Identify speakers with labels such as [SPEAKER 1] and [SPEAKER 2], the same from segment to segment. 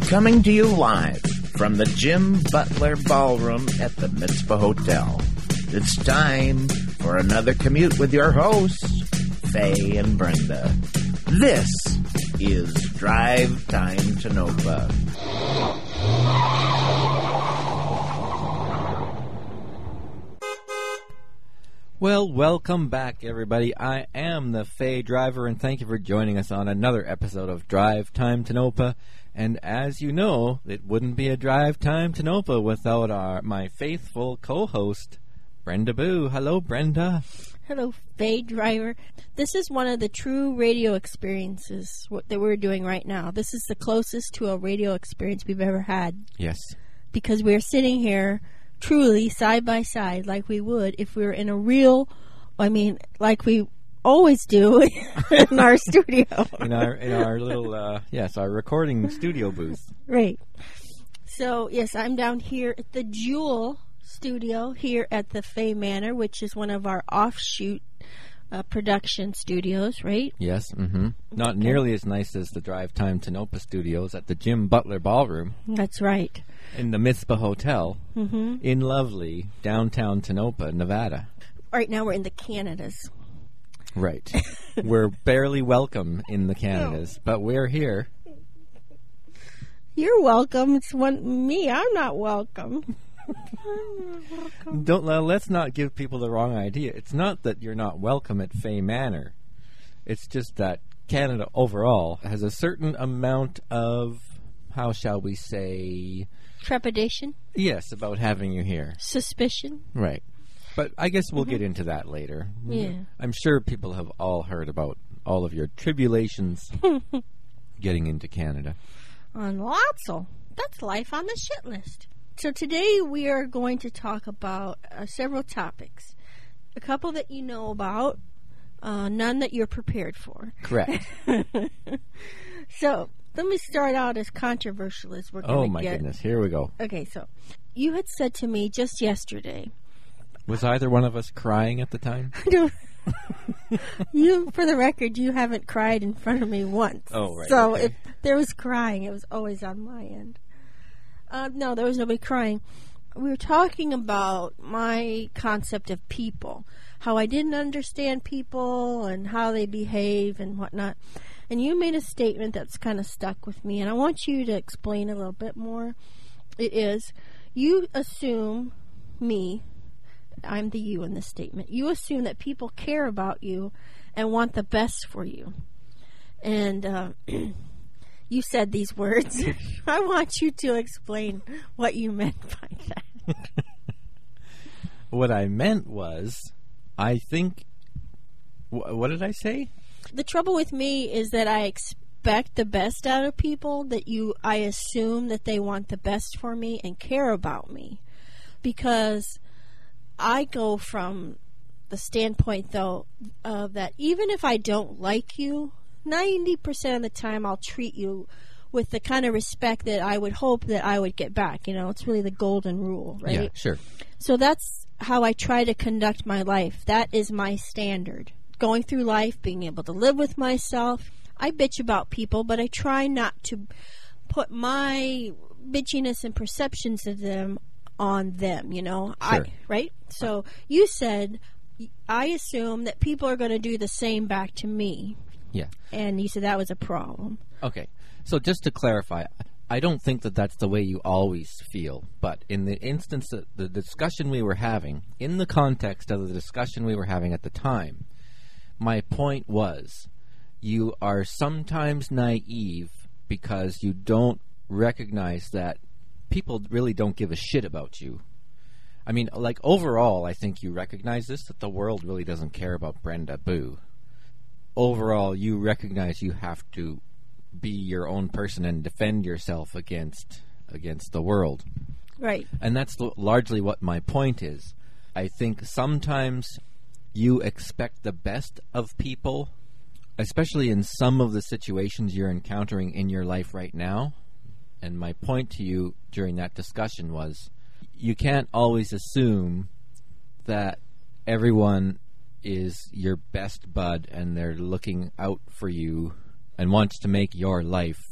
[SPEAKER 1] Coming to you live from the Jim Butler Ballroom at the Mitzvah Hotel. It's time for another commute with your hosts, Faye and Brenda. This is Drive Time to Nova.
[SPEAKER 2] Well, welcome back, everybody. I am the Faye Driver, and thank you for joining us on another episode of Drive Time to Nova. And as you know, it wouldn't be a Drive Time to Nova without my faithful co-host, Brenda Boo. Hello, Brenda.
[SPEAKER 3] Hello, Faye Driver. This is one of the true radio experiences that we're doing right now. This is the closest to a radio experience we've ever had.
[SPEAKER 2] Yes.
[SPEAKER 3] Because we're sitting here truly side by side like we would if we were in a real, like we always do in our studio.
[SPEAKER 2] in our little, our recording studio booth.
[SPEAKER 3] Right. So, yes, I'm down here at the Jewel studio here at the Faye Manor, which is one of our offshoot production studios, right?
[SPEAKER 2] Yes, mm-hmm. Not nearly as nice as the Drive Time to Nova studios at the Jim Butler Ballroom.
[SPEAKER 3] That's right.
[SPEAKER 2] In the Mitzvah Hotel in lovely downtown Tonopah, Nevada.
[SPEAKER 3] Right now we're in the Canadas.
[SPEAKER 2] Right. We're barely welcome in the Canadas, but we're here.
[SPEAKER 3] You're welcome. It's me. I'm not welcome.
[SPEAKER 2] Let's not give people the wrong idea. It's not that you're not welcome at Faye Manor. It's just that Canada overall has a certain amount of, how shall we say,
[SPEAKER 3] trepidation?
[SPEAKER 2] Yes, about having you here.
[SPEAKER 3] Suspicion?
[SPEAKER 2] Right. But I guess we'll get into that later.
[SPEAKER 3] Yeah.
[SPEAKER 2] I'm sure people have all heard about all of your tribulations getting into Canada.
[SPEAKER 3] On Lotso. That's life on the shit list. So today we are going to talk about several topics. A couple that you know about, none that you're prepared for.
[SPEAKER 2] Correct.
[SPEAKER 3] So let me start out as controversial as we're going to get.
[SPEAKER 2] Oh my goodness, here we go.
[SPEAKER 3] Okay, so you had said to me just yesterday.
[SPEAKER 2] Was either one of us crying at the time?
[SPEAKER 3] You, for the record, you haven't cried in front of me once.
[SPEAKER 2] Oh, right.
[SPEAKER 3] So
[SPEAKER 2] okay.
[SPEAKER 3] if there was crying, it was always on my end. No, there was nobody crying. We were talking about my concept of people, how I didn't understand people and how they behave and whatnot. And you made a statement that's kind of stuck with me, and I want you to explain a little bit more. It is, you assume me, I'm the you in this statement, you assume that people care about you and want the best for you. And you said these words. I want you to explain what you meant by that.
[SPEAKER 2] What I meant was, I think, what did I say?
[SPEAKER 3] The trouble with me is that I expect the best out of people, I assume that they want the best for me and care about me. Because I go from the standpoint, though, that even if I don't like you, 90% of the time I'll treat you with the kind of respect that I would hope that I would get back. You know, it's really the golden rule, right?
[SPEAKER 2] Yeah, sure.
[SPEAKER 3] So that's how I try to conduct my life. That is my standard. Going through life, being able to live with myself. I bitch about people, but I try not to put my bitchiness and perceptions of them on them, you know?
[SPEAKER 2] Sure.
[SPEAKER 3] Right? So you said, I assume that people are going to do the same back to me.
[SPEAKER 2] Yeah.
[SPEAKER 3] And you said that was a problem.
[SPEAKER 2] Okay. So just to clarify, I don't think that that's the way you always feel. But in the instance that the discussion we were having, in the context of the discussion we were having at the time, my point was, you are sometimes naive because you don't recognize that people really don't give a shit about you. I mean, like, overall, I think you recognize this, that the world really doesn't care about Brenda Boo. Overall, you recognize you have to be your own person and defend yourself against the world.
[SPEAKER 3] Right.
[SPEAKER 2] And that's largely what my point is. I think sometimes you expect the best of people, especially in some of the situations you're encountering in your life right now. And my point to you during that discussion was, you can't always assume that everyone is your best bud and they're looking out for you and wants to make your life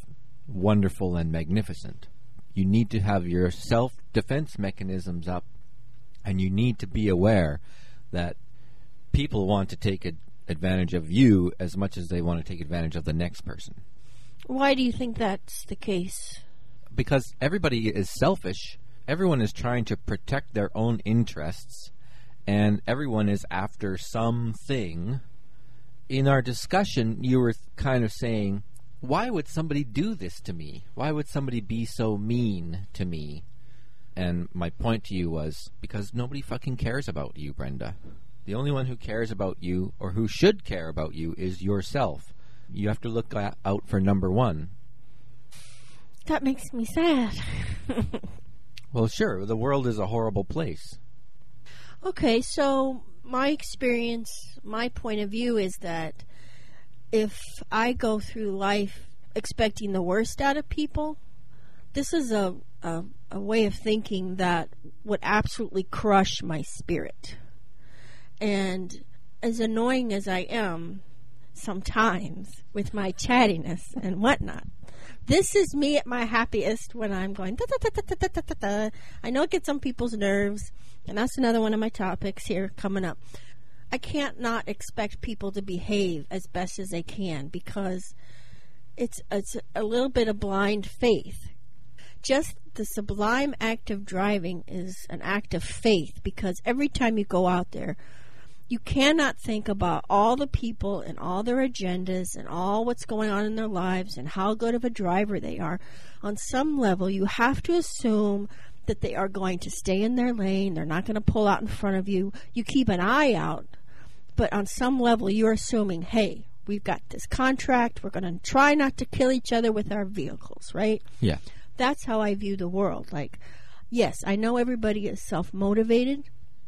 [SPEAKER 2] wonderful and magnificent. You need to have your self-defense mechanisms up, and you need to be aware that people want to take advantage of you as much as they want to take advantage of the next person.
[SPEAKER 3] Why do you think that's the case?
[SPEAKER 2] Because everybody is selfish. Everyone is trying to protect their own interests, and everyone is after something. In our discussion, you were kind of saying, why would somebody do this to me? Why would somebody be so mean to me? And my point to you was, because nobody fucking cares about you, Brenda. The only one who cares about you, or who should care about you, is yourself. You have to look out for number one.
[SPEAKER 3] That makes me sad.
[SPEAKER 2] Well, sure, the world is a horrible place.
[SPEAKER 3] Okay, so my experience, my point of view is that if I go through life expecting the worst out of people, this is a way of thinking that would absolutely crush my spirit. And as annoying as I am sometimes with my chattiness and whatnot, this is me at my happiest when I'm going da, da, da, da, da, da, da, da. I know it gets on people's nerves, and that's another one of my topics here coming up. I can't not expect people to behave as best as they can, because it's a little bit of blind faith. Just the sublime act of driving is an act of faith, because every time you go out there, you cannot think about all the people and all their agendas and all what's going on in their lives and how good of a driver they are. On some level, you have to assume that they are going to stay in their lane. They're not going to pull out in front of you. You keep an eye out, but on some level, you're assuming, hey, we've got this contract. We're going to try not to kill each other with our vehicles, right?
[SPEAKER 2] Yeah.
[SPEAKER 3] That's how I view the world. Like, yes, I know everybody is self-motivated.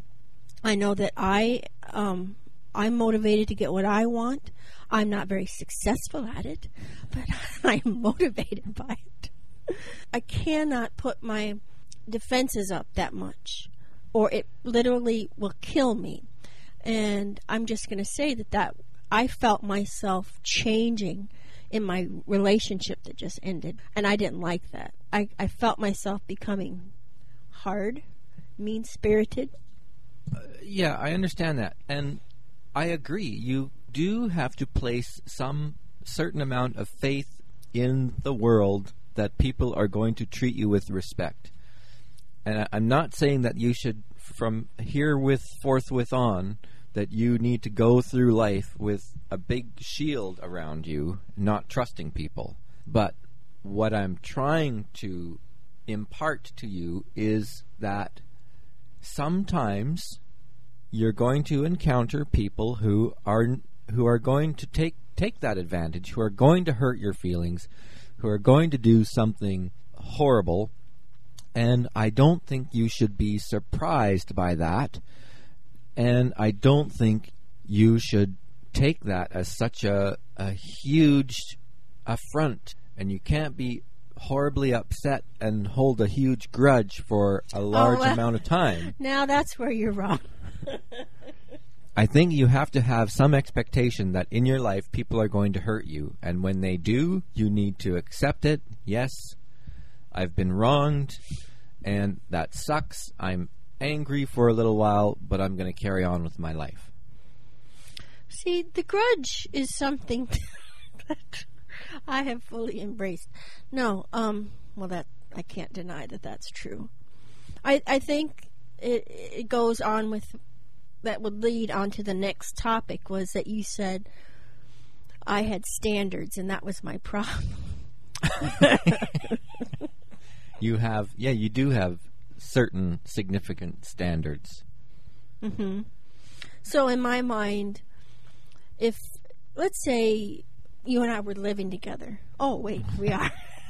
[SPEAKER 3] I know that I'm motivated to get what I want. I'm not very successful at it, but I'm motivated by it. I cannot put my defenses up that much, or it literally will kill me. And I'm just going to say that I felt myself changing in my relationship that just ended, and I didn't like that. I felt myself becoming hard, mean-spirited.
[SPEAKER 2] Yeah, I understand that. And I agree. You do have to place some certain amount of faith in the world that people are going to treat you with respect. And I'm not saying that you should, from forthwith on, that you need to go through life with a big shield around you, not trusting people. But what I'm trying to impart to you is that sometimes you're going to encounter people who are going to take that advantage, who are going to hurt your feelings, who are going to do something horrible, and I don't think you should be surprised by that, and I don't think you should take that as such a huge affront, and you can't be horribly upset and hold a huge grudge for a large amount of time.
[SPEAKER 3] Now that's where you're wrong.
[SPEAKER 2] I think you have to have some expectation that in your life people are going to hurt you, and when they do, you need to accept it. Yes, I've been wronged, and that sucks. I'm angry for a little while, but I'm going to carry on with my life.
[SPEAKER 3] See, the grudge is something that I have fully embraced. No, that I can't deny that that's true. I think it goes on with, that would lead on to the next topic, was that you said I had standards, and that was my problem. You do have certain significant standards. Mm-hmm. So in my mind, if, let's say, you and I were living together. Oh, wait, we are.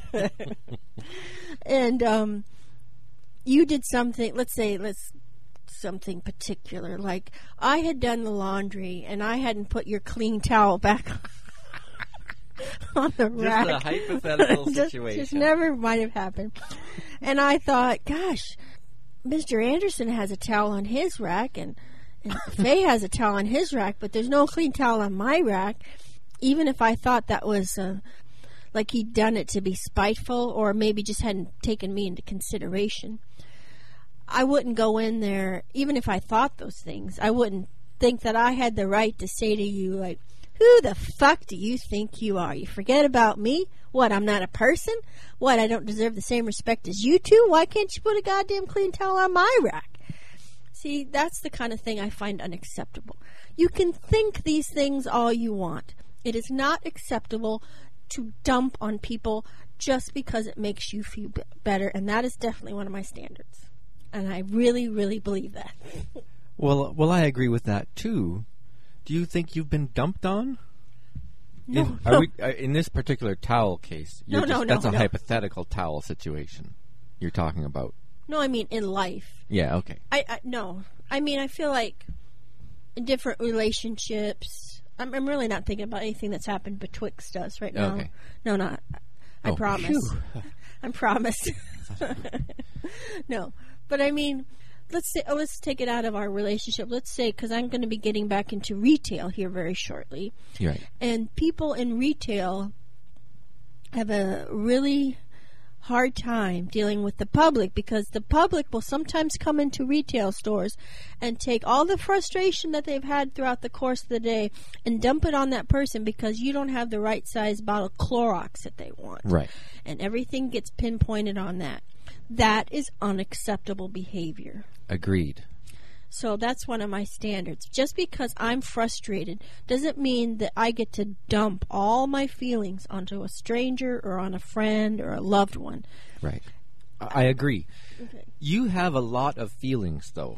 [SPEAKER 3] And you did something, something particular. Like, I had done the laundry, and I hadn't put your clean towel back on the rack.
[SPEAKER 2] Just a hypothetical situation.
[SPEAKER 3] Just never might have happened. And I thought, gosh, Mr. Anderson has a towel on his rack, and Faye has a towel on his rack, but there's no clean towel on my rack. Even if I thought that was, like he'd done it to be spiteful or maybe just hadn't taken me into consideration. I wouldn't go in there, even if I thought those things. I wouldn't think that I had the right to say to you, like, who the fuck do you think you are? You forget about me? What, I'm not a person? What, I don't deserve the same respect as you two? Why can't you put a goddamn clean towel on my rack? See, that's the kind of thing I find unacceptable. You can think these things all you want. It is not acceptable to dump on people just because it makes you feel better, and that is definitely one of my standards. And I really, really believe that.
[SPEAKER 2] Well, I agree with that too. Do you think you've been dumped on?
[SPEAKER 3] No.
[SPEAKER 2] In this particular towel case, that's a hypothetical towel situation you're talking about.
[SPEAKER 3] No, I mean in life.
[SPEAKER 2] Yeah, okay.
[SPEAKER 3] No. I mean, I feel like in different relationships, I'm really not thinking about anything that's happened betwixt us right now.
[SPEAKER 2] Okay.
[SPEAKER 3] No, not. I promise. I promise. No. But I mean, let's take it out of our relationship. Let's say, because I'm going to be getting back into retail here very shortly.
[SPEAKER 2] Right.
[SPEAKER 3] And people in retail have a really hard time dealing with the public, because the public will sometimes come into retail stores and take all the frustration that they've had throughout the course of the day and dump it on that person because you don't have the right size bottle of Clorox that they want.
[SPEAKER 2] Right.
[SPEAKER 3] And everything gets pinpointed on that. That is unacceptable behavior.
[SPEAKER 2] Agreed.
[SPEAKER 3] So that's one of my standards. Just because I'm frustrated doesn't mean that I get to dump all my feelings onto a stranger or on a friend or a loved one.
[SPEAKER 2] Right. I agree.
[SPEAKER 3] Okay.
[SPEAKER 2] You have a lot of feelings, though.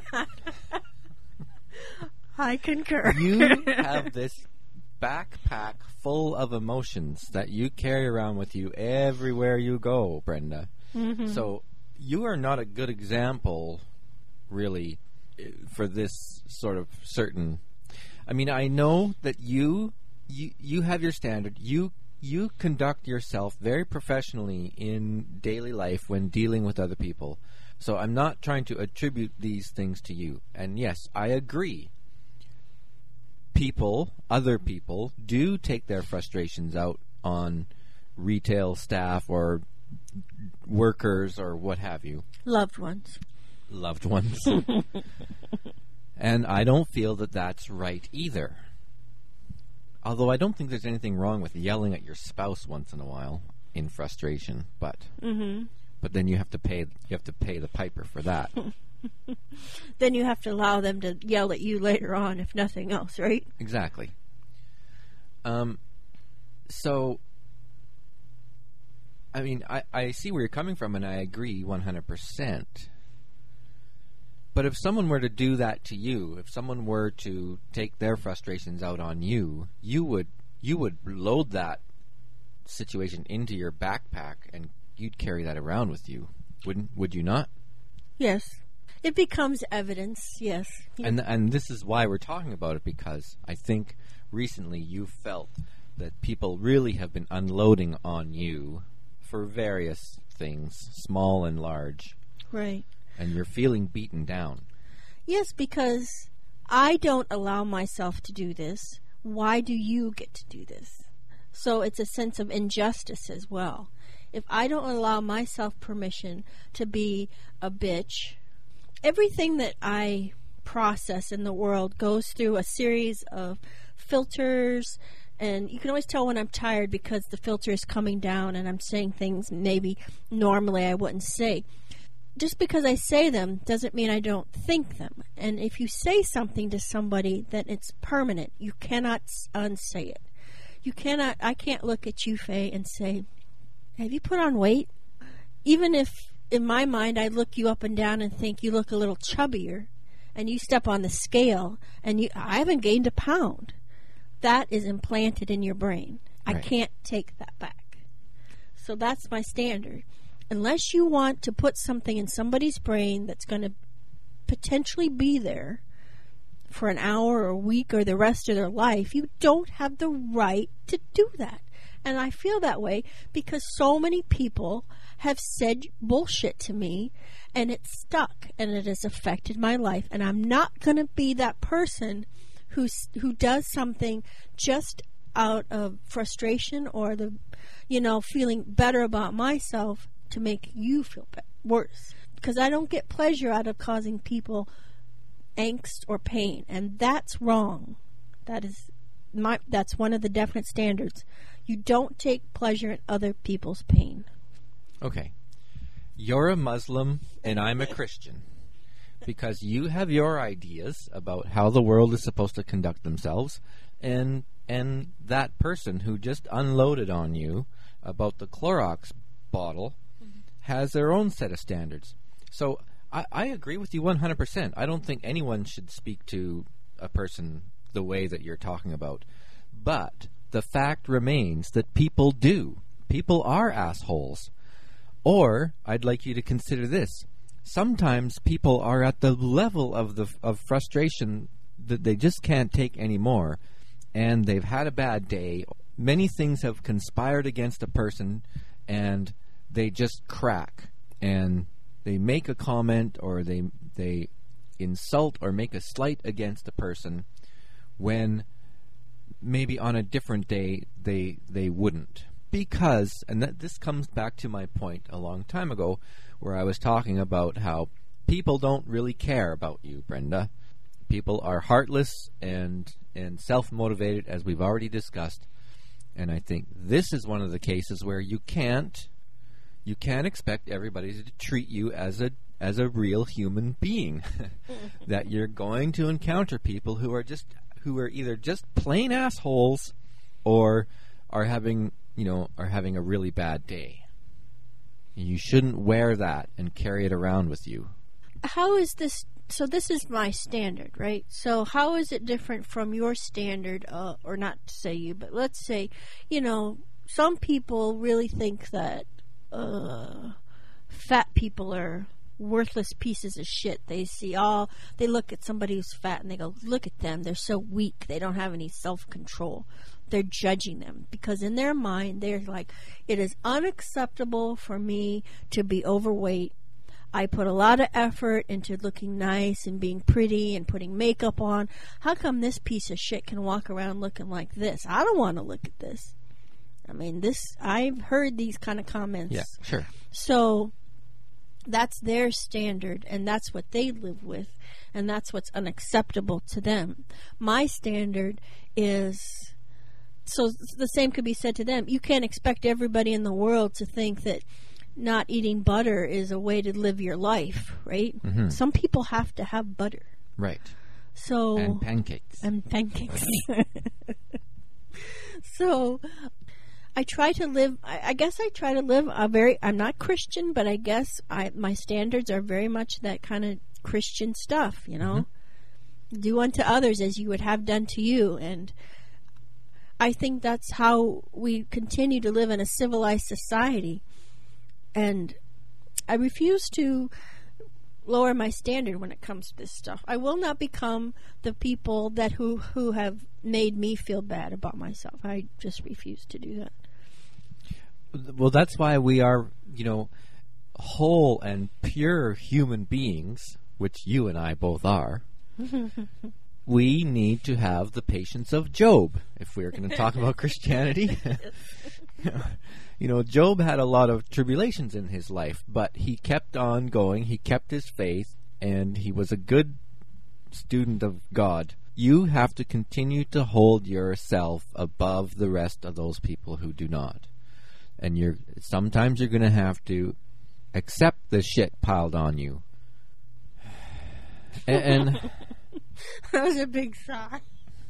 [SPEAKER 3] I concur.
[SPEAKER 2] You have this backpack full of emotions that you carry around with you everywhere you go, Brenda.
[SPEAKER 3] Mm-hmm.
[SPEAKER 2] So you are not a good example, really, for this sort of certain. I mean, I know that you have your standard. You conduct yourself very professionally in daily life when dealing with other people. So I'm not trying to attribute these things to you. And yes, I agree. Other people do take their frustrations out on retail staff or workers or what have you.
[SPEAKER 3] Loved ones.
[SPEAKER 2] And I don't feel that that's right either. Although I don't think there's anything wrong with yelling at your spouse once in a while in frustration, but then you have to pay the piper for that.
[SPEAKER 3] Then you have to allow them to yell at you later on, if nothing else, right?
[SPEAKER 2] Exactly. So, I mean, I see where you're coming from, and I agree 100%. But if someone were to do that to you, if someone were to take their frustrations out on you, you would load that situation into your backpack, and you'd carry that around with you, would you not?
[SPEAKER 3] Yes. It becomes evidence, yes.
[SPEAKER 2] And this is why we're talking about it, because I think recently you felt that people really have been unloading on you for various things, small and large.
[SPEAKER 3] Right.
[SPEAKER 2] And you're feeling beaten down.
[SPEAKER 3] Yes, because I don't allow myself to do this. Why do you get to do this? So it's a sense of injustice as well. If I don't allow myself permission to be a bitch, everything that I process in the world goes through a series of filters, and you can always tell when I'm tired because the filter is coming down and I'm saying things maybe normally I wouldn't say. Just because I say them doesn't mean I don't think them. And if you say something to somebody, then it's permanent. You cannot unsay it. I can't look at you, Faye, and say, have you put on weight? Even if in my mind I look you up and down and think you look a little chubbier, and you step on the scale and I haven't gained a pound. That is implanted in your brain.
[SPEAKER 2] Right.
[SPEAKER 3] I can't take that back. So that's my standard. Unless you want to put something in somebody's brain that's going to potentially be there for an hour or a week or the rest of their life, you don't have the right to do that. And I feel that way because so many people have said bullshit to me, and it's stuck, and it has affected my life. And I'm not going to be that person who does something just out of frustration or feeling better about myself to make you feel worse. Because I don't get pleasure out of causing people angst or pain, and that's wrong. That's one of the definite standards. You don't take pleasure in other people's pain.
[SPEAKER 2] Okay. You're a Muslim and I'm a Christian. Because you have your ideas about how the world is supposed to conduct themselves, and that person who just unloaded on you about the Clorox bottle has their own set of standards. So I agree with you 100%. I don't think anyone should speak to a person the way that you're talking about. But the fact remains that people do. People are assholes. Or I'd like you to consider this. Sometimes people are at the level of frustration that they just can't take anymore, and they've had a bad day. Many things have conspired against a person, and they just crack, and they make a comment, or they insult or make a slight against a person when maybe on a different day they wouldn't. Because, and this comes back to my point a long time ago, where I was talking about how people don't really care about you, Brenda. People are heartless and self-motivated, as we've already discussed. And I think this is one of the cases where you can't expect everybody to treat you as a real human being. That you're going to encounter people who are either just plain assholes or are having a really bad day. You shouldn't wear that and carry it around with you.
[SPEAKER 3] How is this? So this is my standard, right? So how is it different from your standard, or not to say you, but let's say, some people really think that fat people are worthless pieces of shit. They look at somebody who's fat and they go, look at them, they're so weak, they don't have any self-control. They're judging them because in their mind they're like, it is unacceptable for me to be overweight. I put a lot of effort into looking nice and being pretty and putting makeup on. How come this piece of shit can walk around looking like this? I don't want to look at this. I mean, I've heard these kind of comments.
[SPEAKER 2] Yeah, sure.
[SPEAKER 3] So that's their standard, and that's what they live with, and that's what's unacceptable to them. My standard is, so the same could be said to them. You can't expect everybody in the world to think that not eating butter is a way to live your life, right? Mm-hmm. Some people have to have butter.
[SPEAKER 2] Right.
[SPEAKER 3] So
[SPEAKER 2] And pancakes.
[SPEAKER 3] So I try to live, I guess I try to live I'm not Christian, but I guess my standards are very much that kind of Christian stuff, Mm-hmm. Do unto others as you would have done to you. And I think that's how we continue to live in a civilized society. And I refuse to lower my standard when it comes to this stuff. I will not become the people that who have made me feel bad about myself. I just refuse to do that.
[SPEAKER 2] Well, that's why we are, whole and pure human beings, which you and I both are. We need to have the patience of Job, if we're going to talk about Christianity. Job had a lot of tribulations in his life, but he kept on going. He kept his faith, and he was a good student of God. You have to continue to hold yourself above the rest of those people who do not. And sometimes you're going to have to accept the shit piled on you. And
[SPEAKER 3] that was a big sigh.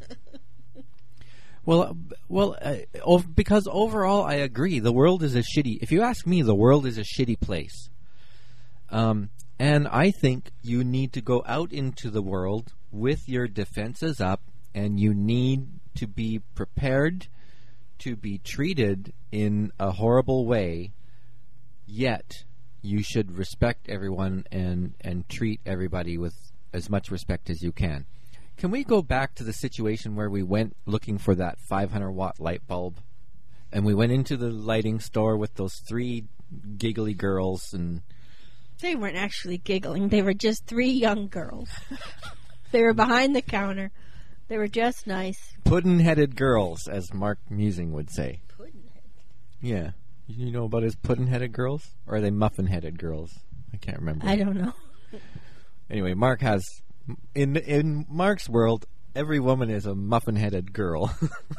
[SPEAKER 2] Because overall I agree. The world is if you ask me, the world is a shitty place. And I think you need to go out into the world with your defenses up, and you need to be prepared to be treated in a horrible way, yet you should respect everyone and treat everybody with as much respect as you can. Can we go back to the situation where we went looking for that 500-watt light bulb, and we went into the lighting store with those 3 giggly girls, and
[SPEAKER 3] they weren't actually giggling. They were just 3 young girls. They were behind the counter They were just nice.
[SPEAKER 2] Puddin-headed girls, as Mark Musing would say.
[SPEAKER 3] Puddin-head.
[SPEAKER 2] Yeah. You know about his puddin-headed girls? Or are they muffin-headed girls? I can't remember.
[SPEAKER 3] I don't know.
[SPEAKER 2] Anyway, Mark has... In Mark's world, every woman is a muffin-headed girl.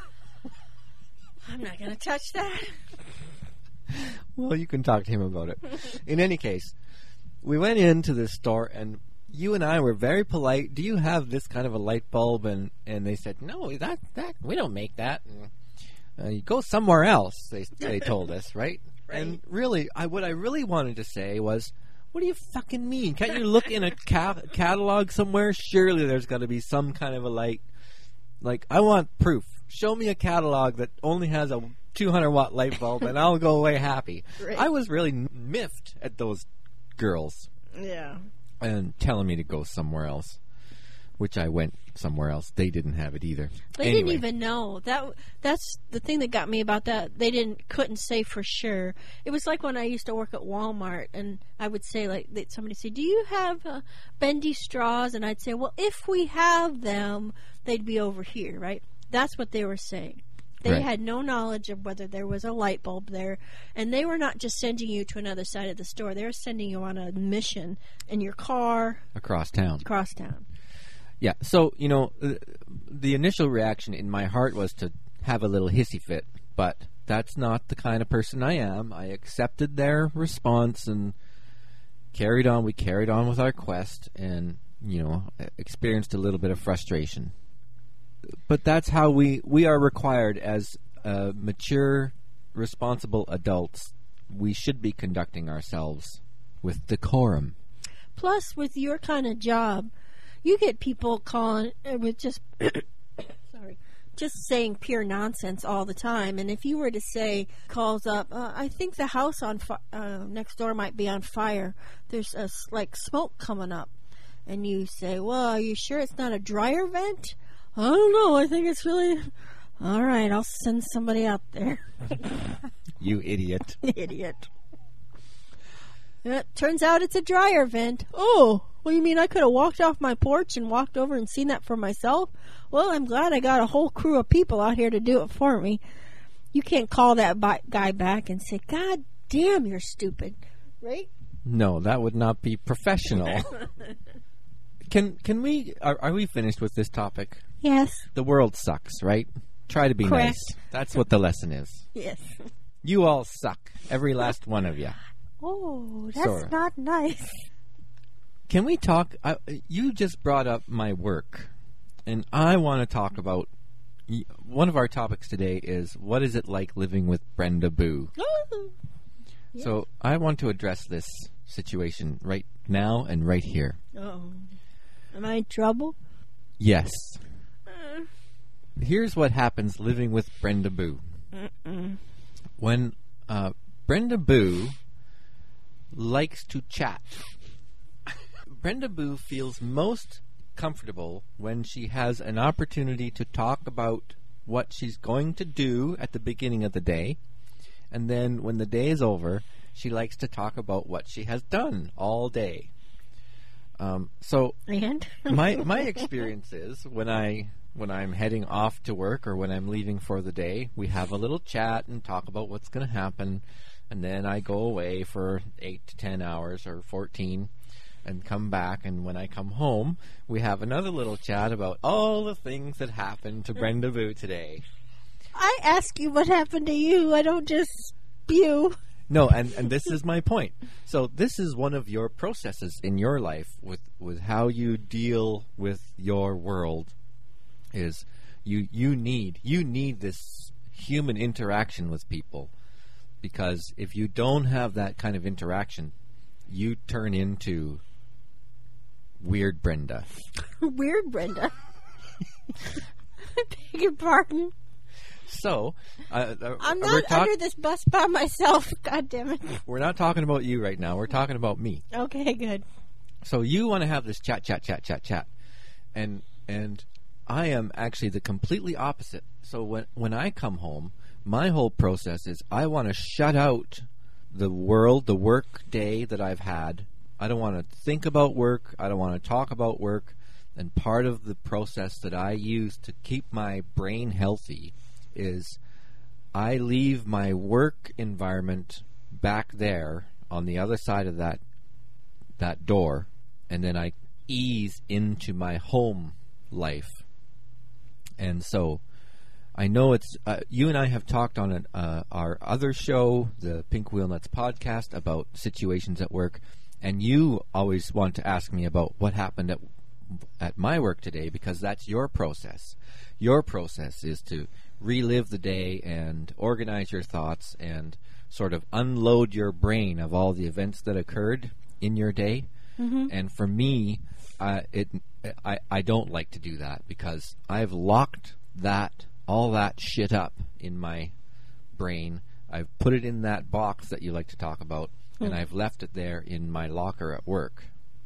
[SPEAKER 3] I'm not going to touch that.
[SPEAKER 2] Well, you can talk to him about it. In any case, we went into the store, and you and I were very polite. Do you have this kind of a light bulb? And they said, no, that we don't make that. And, you go somewhere else, they told us, right? And really, what I really wanted to say was, what do you fucking mean? Can't you look in a catalog somewhere? Surely there's got to be some kind of a light. Like, I want proof. Show me a catalog that only has a 200-watt light bulb, and I'll go away happy. Right. I was really miffed at those girls.
[SPEAKER 3] Yeah.
[SPEAKER 2] And telling me to go somewhere else, which I went somewhere else. They didn't have it either.
[SPEAKER 3] They didn't even know. That's the thing that got me about that. They couldn't say for sure. It was like when I used to work at Walmart, and I would say, like, somebody say, do you have bendy straws? And I'd say, well, if we have them, they'd be over here, right? That's what they were saying. They had no knowledge of whether there was a light bulb there. And they were not just sending you to another side of the store. They were sending you on a mission in your car.
[SPEAKER 2] Across town. Yeah. So, the initial reaction in my heart was to have a little hissy fit. But that's not the kind of person I am. I accepted their response and carried on. We carried on with our quest and, experienced a little bit of frustration. But that's how we are required as mature, responsible adults. We should be conducting ourselves with decorum.
[SPEAKER 3] Plus, with your kind of job, you get people calling with just saying pure nonsense all the time. And if you were to say, calls up, I think the house on next door might be on fire. There's smoke coming up. And you say, well, are you sure it's not a dryer vent? I don't know. I think it's really... All right, I'll send somebody out there.
[SPEAKER 2] You idiot.
[SPEAKER 3] Idiot. It turns out it's a dryer vent. Oh, well, you mean I could have walked off my porch and walked over and seen that for myself? Well, I'm glad I got a whole crew of people out here to do it for me. You can't call that guy back and say, God damn, you're stupid. Right?
[SPEAKER 2] No, that would not be professional. Can we... Are we finished with this topic?
[SPEAKER 3] Yes.
[SPEAKER 2] The world sucks, right? Try to be
[SPEAKER 3] Correct.
[SPEAKER 2] nice. That's what the lesson is.
[SPEAKER 3] Yes.
[SPEAKER 2] You all suck. Every last one of you.
[SPEAKER 3] Oh, that's not nice.
[SPEAKER 2] Can we talk... you just brought up my work. And I want to talk about... One of our topics today is, what is it like living with Brenda Boo?
[SPEAKER 3] Oh. Yes.
[SPEAKER 2] So I want to address this situation right now and right here.
[SPEAKER 3] Oh. Am I in trouble?
[SPEAKER 2] Yes. Here's what happens living with Brenda Boo. When Brenda Boo likes to chat, Brenda Boo feels most comfortable when she has an opportunity to talk about what she's going to do at the beginning of the day, and then when the day is over, she likes to talk about what she has done all day. So my experience is when I'm heading off to work or when I'm leaving for the day, we have a little chat and talk about what's going to happen, and then I go away for 8 to 10 hours or 14 and come back, and when I come home, we have another little chat about all the things that happened to Brenda Boo today.
[SPEAKER 3] I ask you what happened to you. I don't just spew.
[SPEAKER 2] No, and this is my point. So this is one of your processes in your life with how you deal with your world is you need this human interaction with people, because if you don't have that kind of interaction, you turn into Weird Brenda.
[SPEAKER 3] Weird Brenda? I beg your pardon?
[SPEAKER 2] So,
[SPEAKER 3] I'm not under this bus by myself. God damn it.
[SPEAKER 2] We're not talking about you right now. We're talking about me.
[SPEAKER 3] Okay, good.
[SPEAKER 2] So you want to have this chat. And I am actually the completely opposite. So when I come home, my whole process is I want to shut out the world, the work day that I've had. I don't want to think about work. I don't want to talk about work. And part of the process that I use to keep my brain healthy is I leave my work environment back there on the other side of that door, and then I ease into my home life. And so I know it's you and I have talked on our other show, the Pink Wheel Nuts podcast, about situations at work, and you always want to ask me about what happened at my work today, because that's your process. Your process is to relive the day and organize your thoughts and sort of unload your brain of all the events that occurred in your day. Mm-hmm. And for me, I don't like to do that, because I've locked all that shit up in my brain. I've put it in that box that you like to talk about, and I've left it there in my locker at work.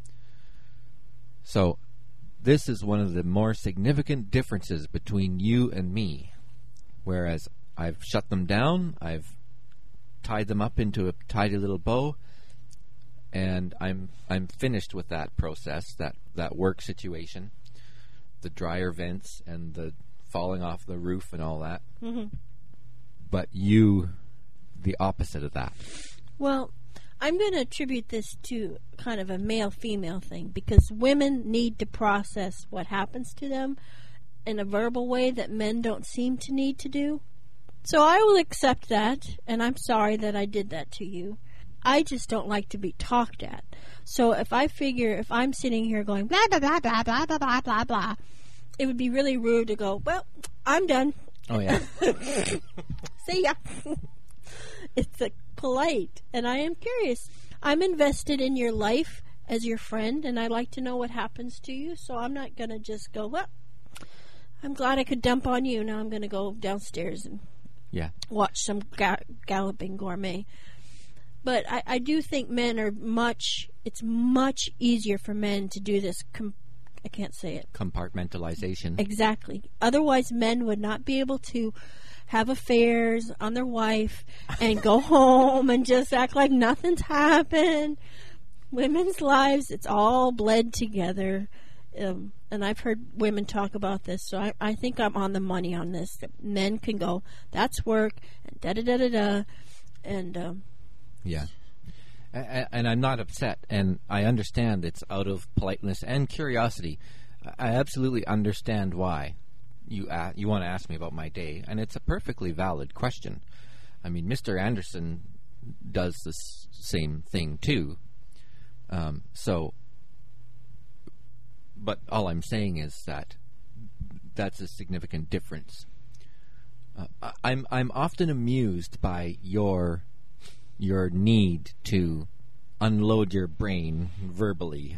[SPEAKER 2] So this is one of the more significant differences between you and me. Whereas I've shut them down, I've tied them up into a tidy little bow, and I'm finished with that process, that work situation, the dryer vents and the falling off the roof and all that. Mm-hmm. But you, the opposite of that.
[SPEAKER 3] Well, I'm going to attribute this to kind of a male-female thing, because women need to process what happens to them in a verbal way that men don't seem to need to do. So I will accept that, and I'm sorry that I did that to you. I just don't like to be talked at. So if I'm sitting here going blah, blah, blah, blah, blah, blah, blah, blah, blah, it would be really rude to go, well, I'm done.
[SPEAKER 2] Oh, yeah.
[SPEAKER 3] See ya. It's polite, and I am curious. I'm invested in your life as your friend, and I like to know what happens to you, so I'm not going to just go, well, I'm glad I could dump on you. Now I'm going to go downstairs and watch some Galloping Gourmet. But I do think men are it's much easier for men to do this, I can't say it.
[SPEAKER 2] Compartmentalization.
[SPEAKER 3] Exactly. Otherwise, men would not be able to have affairs on their wife and go home and just act like nothing's happened. Women's lives, it's all bled together. And I've heard women talk about this, so I think I'm on the money on this. That men can go, that's work, and da-da-da-da-da, and...
[SPEAKER 2] Yeah. And I'm not upset, and I understand it's out of politeness and curiosity. I absolutely understand why you want to ask me about my day, and it's a perfectly valid question. I mean, Mr. Anderson does the same thing too. But all I'm saying is that that's a significant difference. I'm often amused by your need to unload your brain verbally.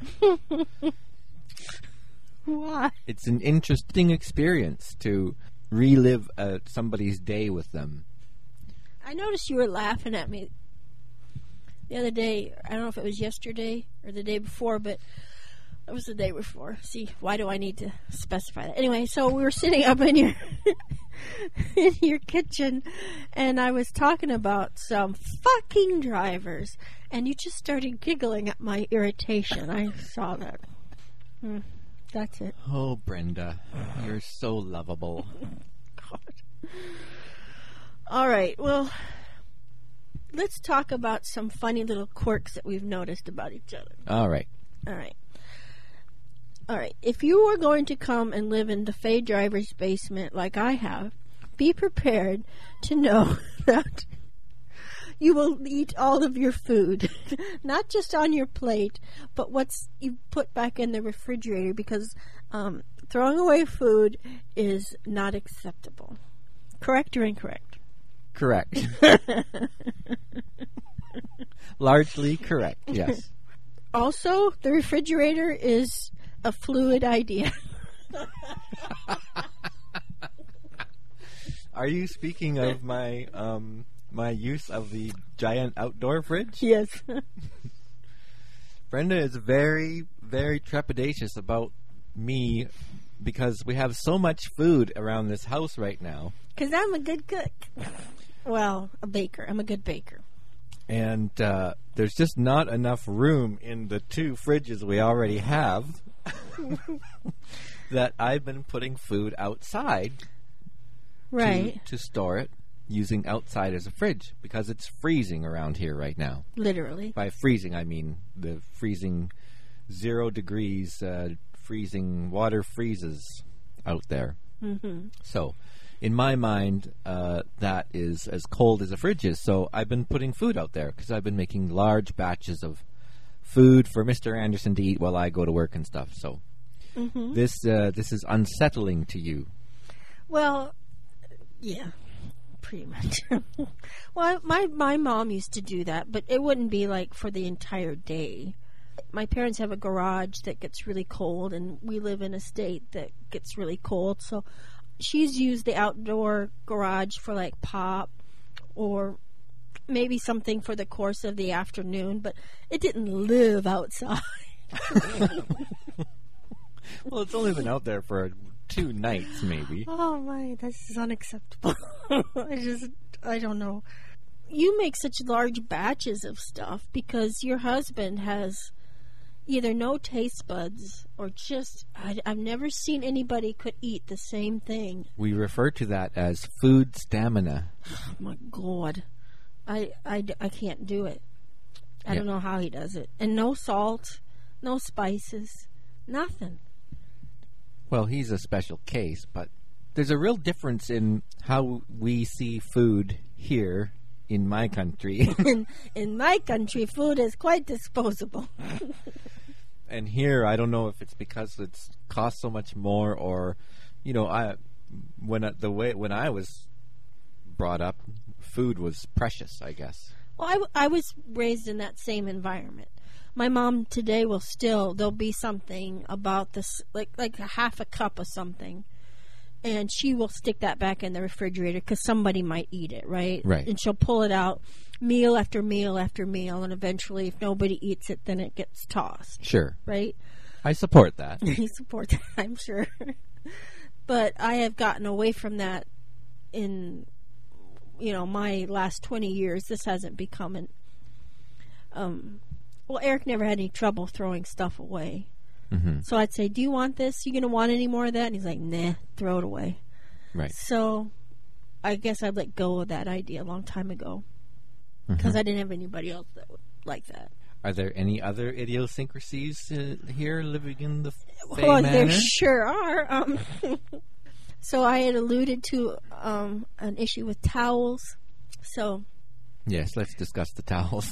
[SPEAKER 3] Why?
[SPEAKER 2] It's an interesting experience to relive somebody's day with them.
[SPEAKER 3] I noticed you were laughing at me the other day. I don't know if it was yesterday or the day before, but it was the day before. See, why do I need to specify that? Anyway, so we were sitting up in your in your kitchen, and I was talking about some fucking drivers, and you just started giggling at my irritation. I saw that. That's it.
[SPEAKER 2] Oh, Brenda, you're so lovable.
[SPEAKER 3] God. All right, well, let's talk about some funny little quirks that we've noticed about each other.
[SPEAKER 2] All right.
[SPEAKER 3] If you are going to come and live in the Faye driver's basement like I have, be prepared to know that you will eat all of your food, not just on your plate, but what's you put back in the refrigerator, because throwing away food is not acceptable. Correct or incorrect?
[SPEAKER 2] Correct. Largely correct, yes.
[SPEAKER 3] Also, the refrigerator is a fluid idea.
[SPEAKER 2] Are you speaking of my my use of the giant outdoor fridge?
[SPEAKER 3] Yes.
[SPEAKER 2] Brenda is very, very trepidatious about me because we have so much food around this house right now.
[SPEAKER 3] Because I'm a good cook. Well, a baker. I'm a good baker.
[SPEAKER 2] And there's just not enough room in the two fridges we already have. that I've been putting food outside
[SPEAKER 3] Right.
[SPEAKER 2] to store it, using outside as a fridge because it's freezing around here right now.
[SPEAKER 3] Literally.
[SPEAKER 2] By freezing, I mean the freezing 0 degrees, freezing water freezes out there.
[SPEAKER 3] Mm-hmm.
[SPEAKER 2] So, in my mind, that is as cold as a fridge is. So I've been putting food out there because I've been making large batches of food for Mr. Anderson to eat while I go to work and stuff. So this is unsettling to you.
[SPEAKER 3] Well, yeah, pretty much. Well, my mom used to do that, but it wouldn't be like for the entire day. My parents have a garage that gets really cold, and we live in a state that gets really cold. So she's used the outdoor garage for like pop or maybe something for the course of the afternoon, but it didn't live outside.
[SPEAKER 2] Well, it's only been out there for 2 nights, maybe.
[SPEAKER 3] Oh my, this is unacceptable. I don't know. You make such large batches of stuff because your husband has either no taste buds or just, I've never seen anybody could eat the same thing.
[SPEAKER 2] We refer to that as food stamina.
[SPEAKER 3] Oh my God. I can't do it. I don't know how he does it. And no salt, no spices, nothing.
[SPEAKER 2] Well, he's a special case, but there's a real difference in how we see food here in my country.
[SPEAKER 3] In my country, food is quite disposable.
[SPEAKER 2] And here, I don't know if it's because it's costs so much more, or, you know, when I was brought up, food was precious, I guess.
[SPEAKER 3] Well, I was raised in that same environment. My mom today there'll be something about this, like a half a cup of something, and she will stick that back in the refrigerator because somebody might eat it, right?
[SPEAKER 2] Right.
[SPEAKER 3] And she'll pull it out meal after meal after meal, and eventually, if nobody eats it, then it gets tossed.
[SPEAKER 2] Sure.
[SPEAKER 3] Right?
[SPEAKER 2] I support that.
[SPEAKER 3] You support that, I'm sure. But I have gotten away from that in, my last 20 years. This hasn't become an... Well, Eric never had any trouble throwing stuff away.
[SPEAKER 2] Mm-hmm.
[SPEAKER 3] So I'd say, do you want this? You going to want any more of that? And he's like, nah, throw it away.
[SPEAKER 2] Right.
[SPEAKER 3] So I guess I let go of that idea a long time ago because I didn't have anybody else that would like that.
[SPEAKER 2] Are there any other idiosyncrasies here living in the Fay
[SPEAKER 3] Well,
[SPEAKER 2] Manor?
[SPEAKER 3] there sure are. So I had alluded to an issue with towels. So
[SPEAKER 2] Yes, let's discuss the towels.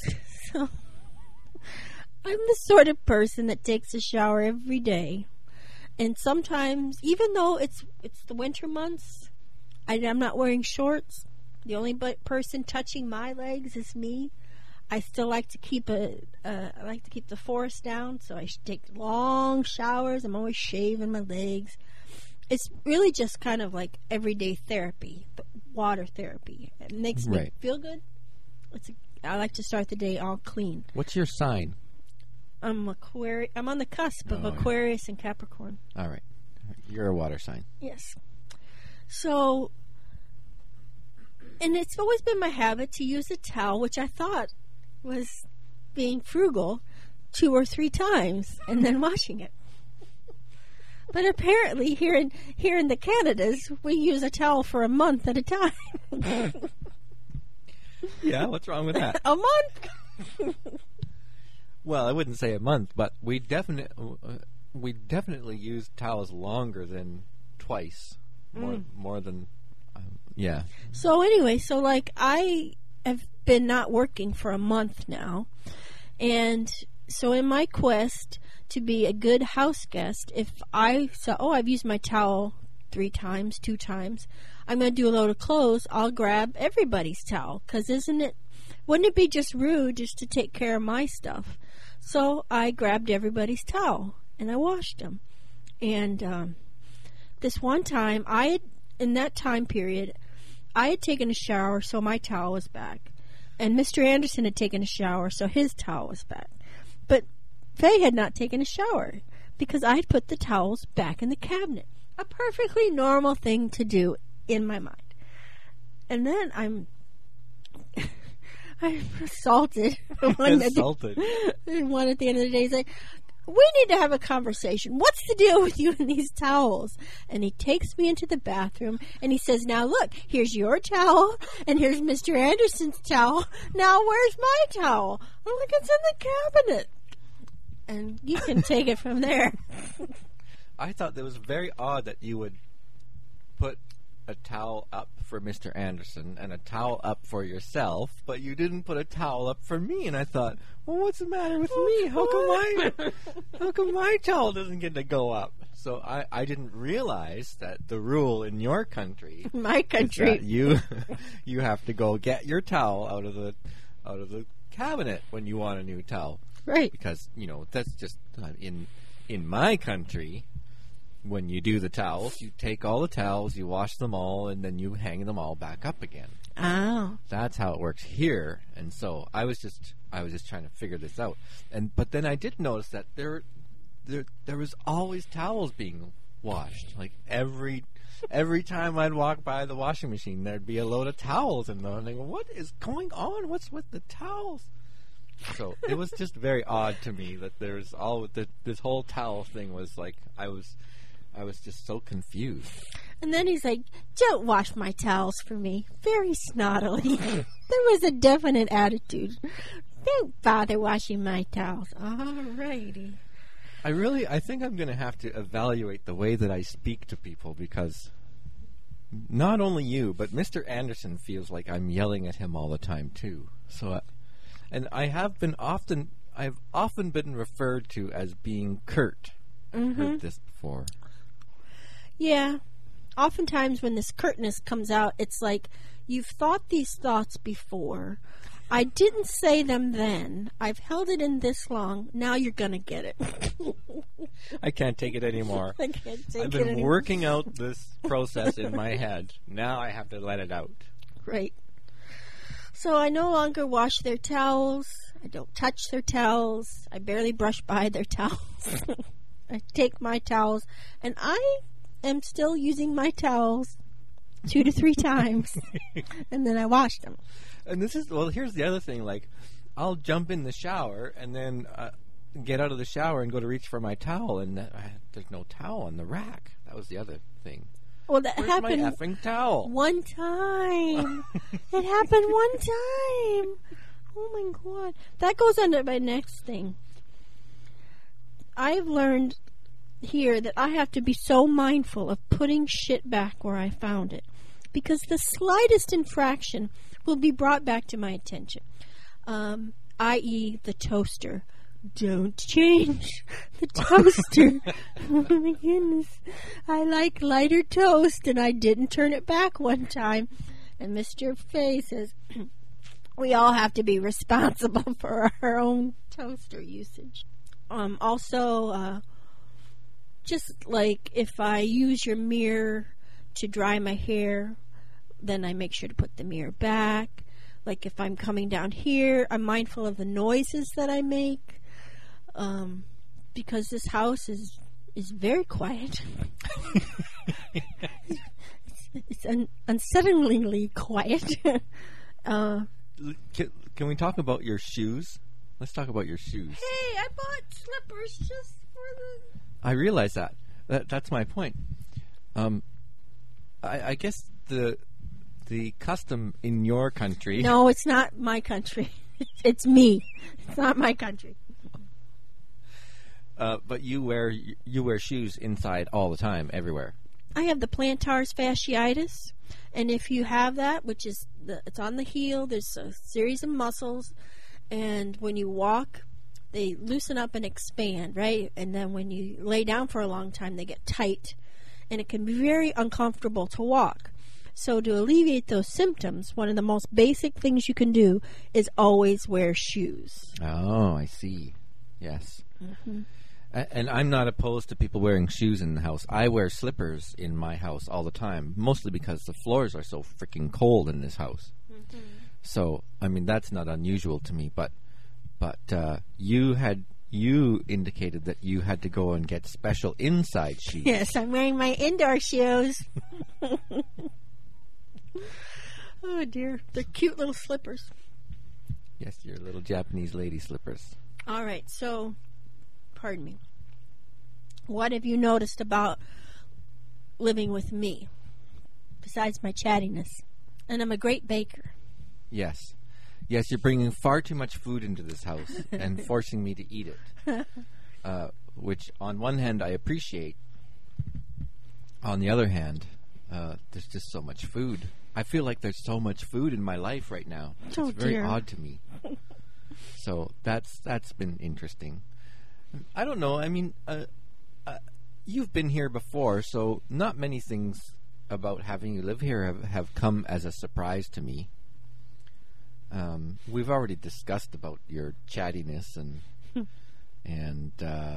[SPEAKER 3] I'm the sort of person that takes a shower every day. And sometimes, even though it's the winter months, I'm not wearing shorts. The only person touching my legs is me. I still like to keep the forest down, so I take long showers. I'm always shaving my legs. It's really just kind of like everyday therapy, water therapy. It makes me feel good. I like to start the day all clean.
[SPEAKER 2] What's your sign?
[SPEAKER 3] I'm Aquarius. I'm on the cusp of Aquarius and Capricorn.
[SPEAKER 2] All right. You're a water sign.
[SPEAKER 3] Yes. So, and it's always been my habit to use a towel, which I thought was being frugal, 2 or 3 times and then washing it. But apparently here in the Canadas, we use a towel for a month at a time.
[SPEAKER 2] Yeah, what's wrong with that?
[SPEAKER 3] A month?
[SPEAKER 2] Well, I wouldn't say a month, but we definitely use towels longer than twice, more than yeah.
[SPEAKER 3] So anyway, I have been not working for a month now, and so in my quest to be a good house guest, if I saw I've used my towel 3 times, 2 times, I'm going to do a load of clothes. I'll grab everybody's towel because wouldn't it be just rude just to take care of my stuff? So I grabbed everybody's towel and I washed them. And this one time, in that time period, I had taken a shower, so my towel was back. And Mr. Anderson had taken a shower, so his towel was back. But Faye had not taken a shower because I had put the towels back in the cabinet. A perfectly normal thing to do in my mind. And then I'm assaulted.
[SPEAKER 2] Assaulted.
[SPEAKER 3] One at the end of the day is like, we need to have a conversation. What's the deal with you and these towels? And he takes me into the bathroom and he says, now look, here's your towel and here's Mr. Anderson's towel. Now where's my towel? I'm like, it's in the cabinet. And you can take it from there.
[SPEAKER 2] I thought that was very odd that you would put a towel up for Mr. Anderson and a towel up for yourself, but you didn't put a towel up for me. And I thought, well, what's the matter with me? How come my towel doesn't get to go up? So I didn't realize that the rule in your country,
[SPEAKER 3] My country,
[SPEAKER 2] is that you have to go get your towel out of the cabinet when you want a new towel,
[SPEAKER 3] right?
[SPEAKER 2] because that's just in my country. When you do the towels, you take all the towels, you wash them all, and then you hang them all back up again.
[SPEAKER 3] Oh,
[SPEAKER 2] That's how it works here. And so I was just trying to figure this out. But then I did notice that there was always towels being washed. Like every time I'd walk by the washing machine, there'd be a load of towels in them. And I go, what is going on? What's with the towels? So it was just very odd to me that there's this whole towel thing was like I was just so confused.
[SPEAKER 3] and then he's like, don't wash my towels for me. Very snottily. There was a definite attitude. Don't bother washing my towels. All righty.
[SPEAKER 2] I think I'm going to have to evaluate the way that I speak to people, because not only you, but Mr. Anderson feels like I'm yelling at him all the time too. So, and I've often been referred to as being curt. Heard this before.
[SPEAKER 3] Yeah. Oftentimes when this curtness comes out, it's like, you've thought these thoughts before. I didn't say them then. I've held it in this long. Now you're going to get it.
[SPEAKER 2] I can't take it anymore.
[SPEAKER 3] I can't take
[SPEAKER 2] I've
[SPEAKER 3] it
[SPEAKER 2] been
[SPEAKER 3] anymore.
[SPEAKER 2] working out this process in my head. Now I have to let it out.
[SPEAKER 3] Right. So I no longer wash their towels. I don't touch their towels. I barely brush by their towels. I take my towels, and I am still using my towels 2 to 3 times, and then I wash them.
[SPEAKER 2] And here's the other thing. Like, I'll jump in the shower and then get out of the shower and go to reach for my towel, and there's no towel on the rack. That was the other thing.
[SPEAKER 3] Well, that
[SPEAKER 2] Where's
[SPEAKER 3] happened
[SPEAKER 2] my effing towel?
[SPEAKER 3] one time. It happened one time. Oh my God. That goes on to my next thing. I've learned here that I have to be so mindful of putting shit back where I found it, because the slightest infraction will be brought back to my attention, i.e. the toaster. Don't change the toaster. Oh my goodness. I like lighter toast, and I didn't turn it back one time. And Mr. Fay says, we all have to be responsible for our own toaster usage. Also, just like if I use your mirror to dry my hair, then I make sure to put the mirror back. Like if I'm coming down here, I'm mindful of the noises that I make, because this house is very quiet. It's unsettlingly quiet.
[SPEAKER 2] Can we talk about your shoes? Let's talk about your shoes.
[SPEAKER 3] Hey, I bought slippers just for the...
[SPEAKER 2] I realize that. That's my point. I guess the custom in your country...
[SPEAKER 3] No, it's not my country. It's me. It's not my country.
[SPEAKER 2] But you wear shoes inside all the time, everywhere.
[SPEAKER 3] I have the plantar fasciitis, and if you have that, which is it's on the heel, there's a series of muscles, and when you walk, they loosen up and expand, right? And then when you lay down for a long time, they get tight, and it can be very uncomfortable to walk. So to alleviate those symptoms, one of the most basic things you can do is always wear shoes.
[SPEAKER 2] Oh, I see. Yes.
[SPEAKER 3] Mm-hmm.
[SPEAKER 2] And I'm not opposed to people wearing shoes in the house. I wear slippers in my house all the time, mostly because the floors are so freaking cold in this house. Mm-hmm. So, I mean, that's not unusual to me. But you indicated that you had to go and get special inside shoes.
[SPEAKER 3] Yes, I'm wearing my indoor shoes. Oh dear, they're cute little slippers.
[SPEAKER 2] Yes, your little Japanese lady slippers.
[SPEAKER 3] All right, so pardon me. What have you noticed about living with me, besides my chattiness? And I'm a great baker.
[SPEAKER 2] Yes. Yes, you're bringing far too much food into this house and forcing me to eat it. Which, on one hand, I appreciate. On the other hand, there's just so much food. I feel like there's so much food in my life right now.
[SPEAKER 3] Oh,
[SPEAKER 2] it's very
[SPEAKER 3] dear.
[SPEAKER 2] odd to me. So that's been interesting. I don't know. I mean, you've been here before, so not many things about having you live here have come as a surprise to me. We've already discussed about your chattiness and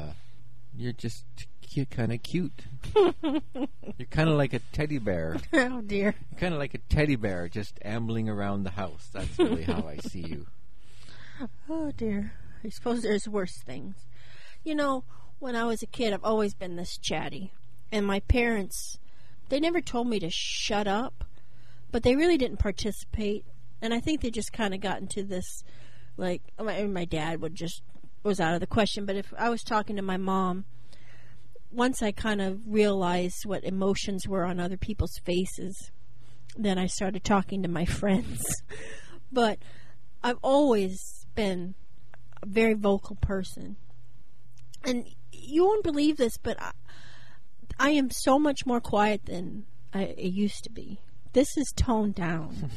[SPEAKER 2] you're kind of cute. You're kind of like a teddy bear.
[SPEAKER 3] Oh, dear.
[SPEAKER 2] You're kind of like a teddy bear just ambling around the house. That's really how I see you.
[SPEAKER 3] Oh, dear. I suppose there's worse things. You know, when I was a kid, I've always been this chatty. And my parents, they never told me to shut up, but they really didn't participate. And I think they just kind of got into this, like, my dad was out of the question. But if I was talking to my mom, once I kind of realized what emotions were on other people's faces, then I started talking to my friends. But I've always been a very vocal person. And you won't believe this, but I am so much more quiet than I used to be. This is toned down.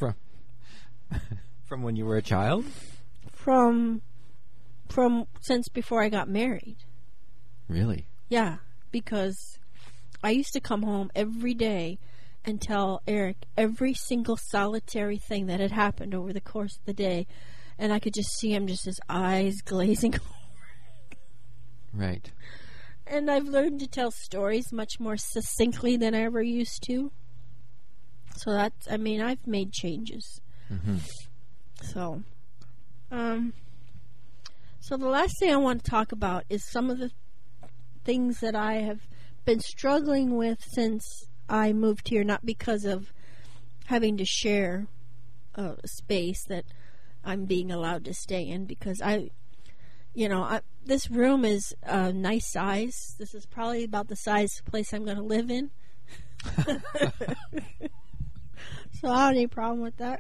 [SPEAKER 2] From when you were a child?
[SPEAKER 3] From since before I got married.
[SPEAKER 2] Really?
[SPEAKER 3] Yeah, because I used to come home every day and tell Eric every single solitary thing that had happened over the course of the day, and I could just see him, just his eyes glazing over.
[SPEAKER 2] Right.
[SPEAKER 3] And I've learned to tell stories much more succinctly than I ever used to. So that's, I mean, I've made changes.
[SPEAKER 2] Mm-hmm.
[SPEAKER 3] So the last thing I want to talk about is some of the things that I have been struggling with since I moved here, not because of having to share a space that I'm being allowed to stay in, because this room is a nice size. This is probably about the size place I'm going to live in. So I don't have any problem with that.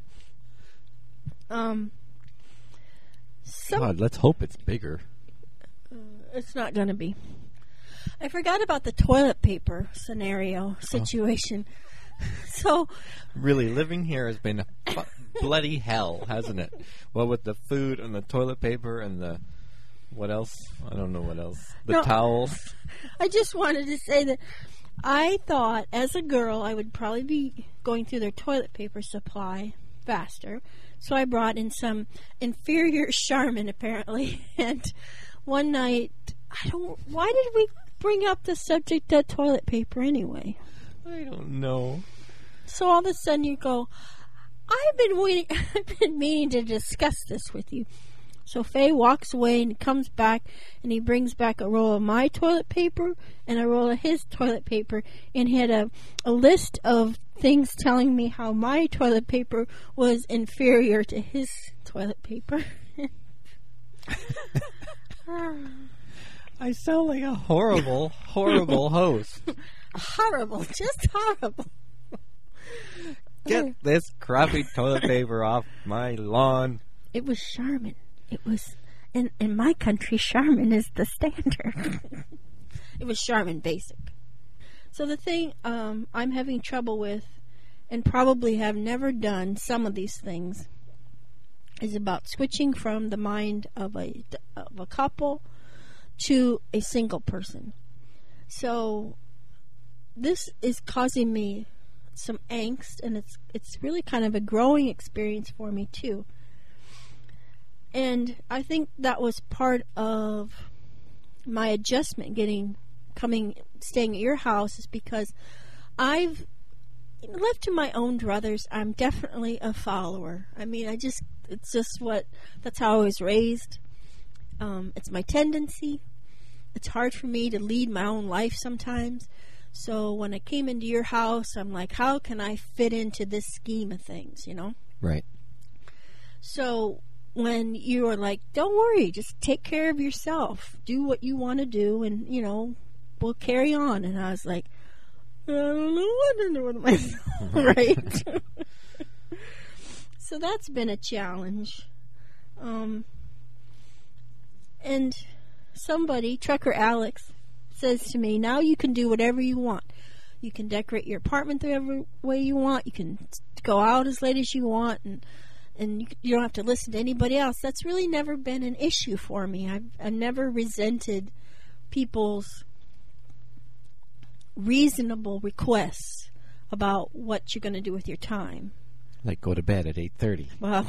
[SPEAKER 2] God, let's hope it's bigger.
[SPEAKER 3] It's not going to be. I forgot about the toilet paper situation. So,
[SPEAKER 2] really, living here has been bloody hell, hasn't it? Well, with the food and the toilet paper and the what else? I don't know what else. The towels.
[SPEAKER 3] I just wanted to say that I thought, as a girl, I would probably be going through their toilet paper supply faster. So I brought in some inferior Charmin, apparently. And one night, why did we bring up the subject of toilet paper anyway?
[SPEAKER 2] I don't know.
[SPEAKER 3] So all of a sudden you go, I've been meaning to discuss this with you. So Faye walks away and comes back, and he brings back a roll of my toilet paper and a roll of his toilet paper, and he had a list of things telling me how my toilet paper was inferior to his toilet paper.
[SPEAKER 2] I sound like a horrible, horrible host.
[SPEAKER 3] Horrible, just horrible.
[SPEAKER 2] Get this crappy toilet paper off my lawn.
[SPEAKER 3] It was Charmin. It was, in my country, Charmin is the standard. It was Charmin Basic. So the thing I'm having trouble with, and probably have never done some of these things, is about switching from the mind of a couple to a single person. So this is causing me some angst, and it's really kind of a growing experience for me too. And I think that was part of my adjustment staying at your house, is because I've left to my own druthers. I'm definitely a follower. I mean, that's how I was raised. It's my tendency. It's hard for me to lead my own life sometimes. So when I came into your house, I'm like, how can I fit into this scheme of things, you know?
[SPEAKER 2] Right.
[SPEAKER 3] So when you are like, don't worry, just take care of yourself. Do what you want to do, and, we'll carry on. And I was like, I don't know what to do with myself, right? So that's been a challenge. And somebody, Trucker Alex, says to me, now you can do whatever you want. You can decorate your apartment whatever way you want. You can go out as late as you want, and you don't have to listen to anybody else. That's really never been an issue for me. I've never resented people's reasonable requests about what you're going to do with your time.
[SPEAKER 2] Like go to bed at 8:30.
[SPEAKER 3] Well,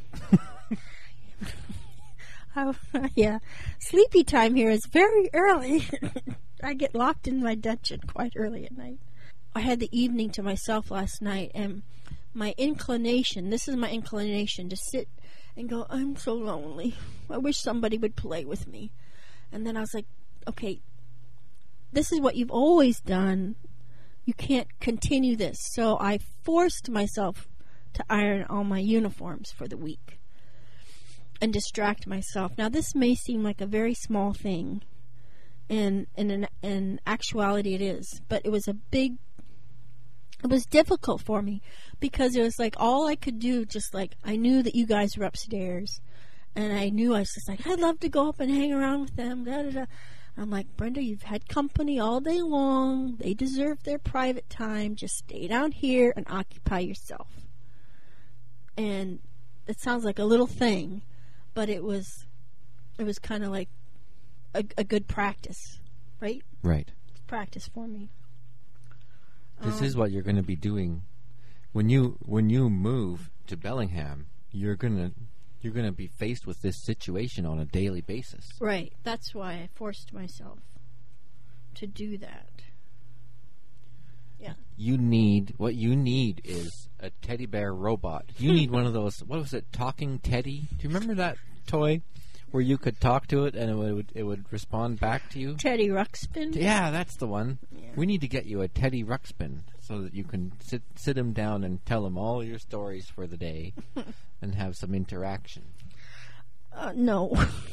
[SPEAKER 3] yeah. Sleepy time here is very early. I get locked in my dungeon quite early at night. I had the evening to myself last night, and this is my inclination to sit and go, I'm so lonely. I wish somebody would play with me. And then I was like, okay, this is what you've always done. You can't continue this. So I forced myself to iron all my uniforms for the week and distract myself. Now, this may seem like a very small thing, and in actuality it is, but it was difficult for me because it was like all I could do, just like I knew that you guys were upstairs, and I knew I was just like, I'd love to go up and hang around with them. Da, da, da. I'm like, Brenda, you've had company all day long. They deserve their private time. Just stay down here and occupy yourself. And it sounds like a little thing, but it was kind of like a good practice, right?
[SPEAKER 2] Right.
[SPEAKER 3] Practice for me.
[SPEAKER 2] This is what you're going to be doing when you move to Bellingham. You're gonna be faced with this situation on a daily basis.
[SPEAKER 3] Right. That's why I forced myself to do that. Yeah.
[SPEAKER 2] What you need is a teddy bear robot. You need one of those. What was it? Talking Teddy. Do you remember that toy where you could talk to it and it would respond back to you?
[SPEAKER 3] Teddy Ruxpin.
[SPEAKER 2] Yeah, that's the one.
[SPEAKER 3] Yeah.
[SPEAKER 2] We need to get you a Teddy Ruxpin so that you can sit him down and tell him all your stories for the day and have some interaction.
[SPEAKER 3] No.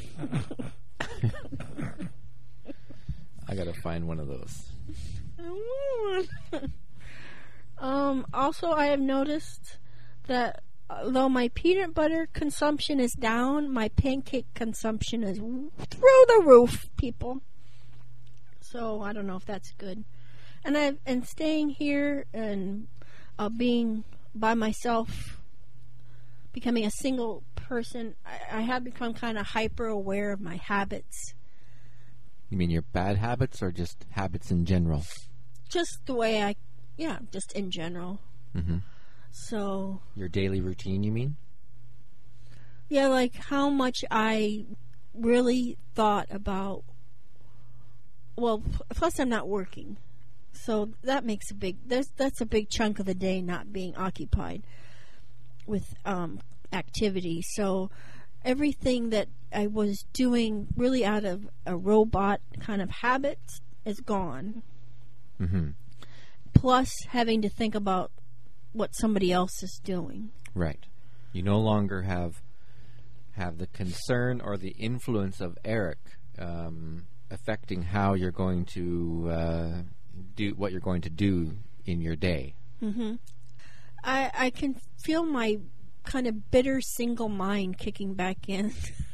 [SPEAKER 2] I gotta find one of those.
[SPEAKER 3] Also, I have noticed that although my peanut butter consumption is down, my pancake consumption is through the roof, people. So I don't know if that's good. And staying here and being by myself, becoming a single person, I have become kind of hyper aware of my habits.
[SPEAKER 2] You mean your bad habits or just habits in general?
[SPEAKER 3] Just the way just in general.
[SPEAKER 2] Mm-hmm.
[SPEAKER 3] So
[SPEAKER 2] your daily routine, you mean?
[SPEAKER 3] Yeah, like how much I really thought about. Well, plus I'm not working, so that makes that's a big chunk of the day not being occupied with activity. So everything that I was doing really out of a robot kind of habit is gone.
[SPEAKER 2] Mm-hmm.
[SPEAKER 3] Plus having to think about what somebody else is doing.
[SPEAKER 2] Right. You no longer have the concern or the influence of Eric affecting how you're going to do what you're going to do in your day.
[SPEAKER 3] Mm-hmm. I can feel my kind of bitter single mind kicking back in.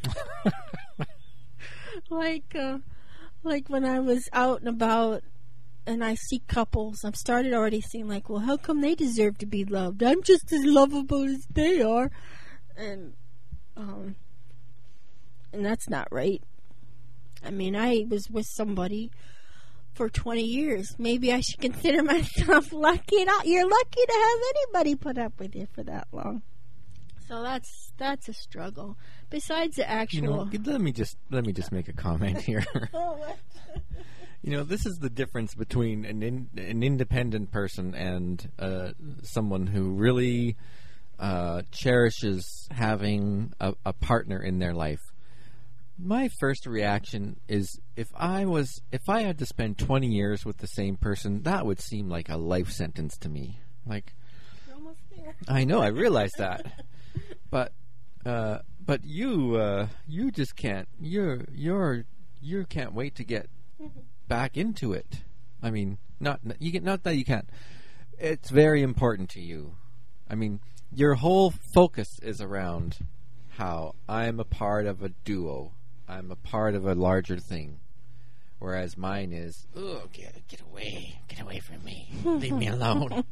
[SPEAKER 3] like when I was out and about and I see couples, I've started already seeing like, well, how come they deserve to be loved? I'm just as lovable as they are. And that's not right. I mean, I was with somebody for 20 years. Maybe I should consider myself lucky. You're lucky to have anybody put up with you for that long. So that's a struggle. Besides the actual...
[SPEAKER 2] let me just make a comment here. This is the difference between an independent person and someone who really cherishes having a partner in their life. My first reaction is if I had to spend 20 years with the same person, that would seem like a life sentence to me. Like,
[SPEAKER 3] you're almost there.
[SPEAKER 2] I know, I realize that. But But you just can't. You can't wait to get back into it. I mean, not that you can't. It's very important to you. I mean, your whole focus is around how I'm a part of a duo. I'm a part of a larger thing. Whereas mine is, oh, get away from me, leave me alone.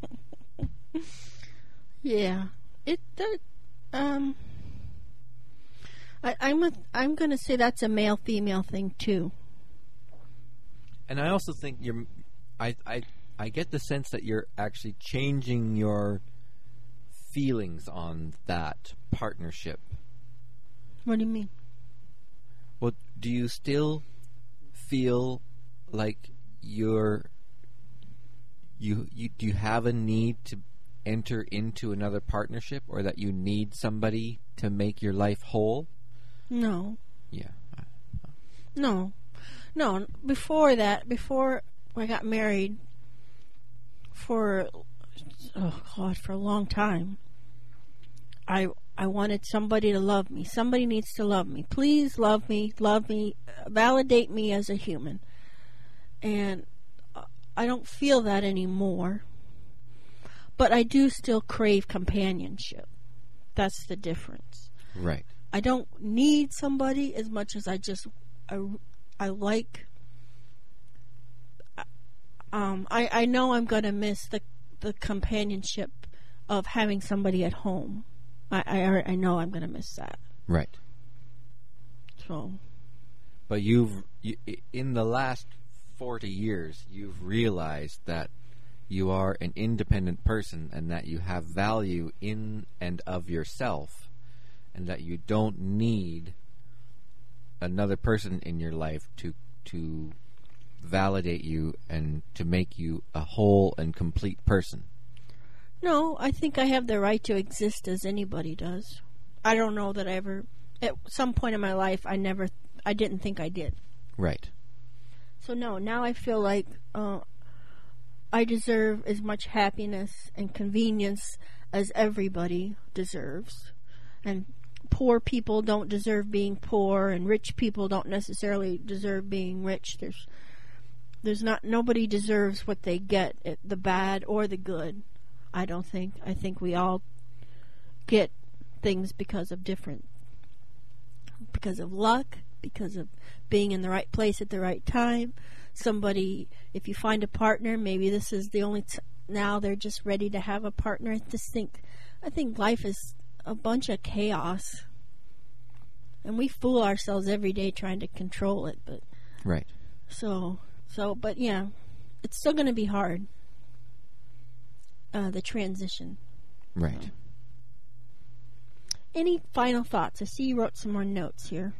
[SPEAKER 3] Yeah, I'm going to say that's a male-female thing too.
[SPEAKER 2] And I also think I get the sense that you're actually changing your feelings on that partnership.
[SPEAKER 3] What do you mean?
[SPEAKER 2] Well, do you still feel like do you have a need to enter into another partnership, or that you need somebody to make your life whole?
[SPEAKER 3] No.
[SPEAKER 2] Yeah.
[SPEAKER 3] No. Before I got married, for a long time, I wanted somebody to love me. Somebody needs to love me. Please love me, validate me as a human. And I don't feel that anymore. But I do still crave companionship. That's the difference.
[SPEAKER 2] Right.
[SPEAKER 3] I don't need somebody as much as I like. I know I'm going to miss the companionship of having somebody at home. I know I'm going to miss that.
[SPEAKER 2] Right.
[SPEAKER 3] So.
[SPEAKER 2] But in the last 40 years, you've realized that you are an independent person and that you have value in and of yourself, and that you don't need another person in your life to validate you and to make you a whole and complete person.
[SPEAKER 3] No, I think I have the right to exist as anybody does. I don't know that I ever, at some point in my life, I didn't think I did.
[SPEAKER 2] Right.
[SPEAKER 3] So no, now I feel like I deserve as much happiness and convenience as everybody deserves. And poor people don't deserve being poor, and rich people don't necessarily deserve being rich. Nobody deserves what they get, the bad or the good. I don't think. I think we all get things because of luck, because of being in the right place at the right time. Somebody, if you find a partner, maybe this is the only now they're just ready to have a partner. I think life is a bunch of chaos, and we fool ourselves every day trying to control it. But
[SPEAKER 2] right.
[SPEAKER 3] But yeah, it's still going to be hard. The transition.
[SPEAKER 2] Right.
[SPEAKER 3] So. Any final thoughts? I see you wrote some more notes here.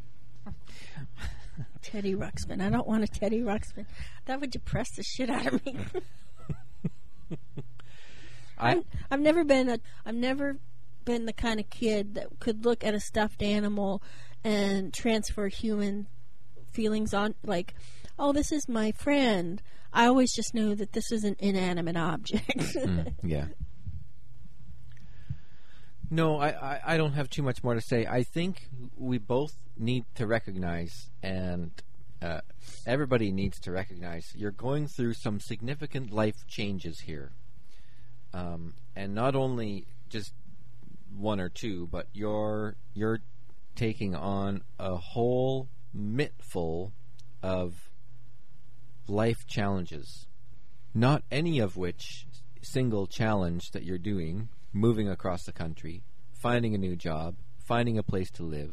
[SPEAKER 3] Teddy Ruxpin. I don't want a Teddy Ruxpin. That would depress the shit out of me. I've never been the kind of kid that could look at a stuffed animal and transfer human feelings on, like, oh, this is my friend. I always just knew that this is an inanimate object.
[SPEAKER 2] Yeah. No, I don't have too much more to say. I think we both need to recognize, and everybody needs to recognize, you're going through some significant life changes here. And not only just one or two, but you're taking on a whole mittful of life challenges, not any of which single challenge that you're doing, moving across the country, finding a new job, finding a place to live,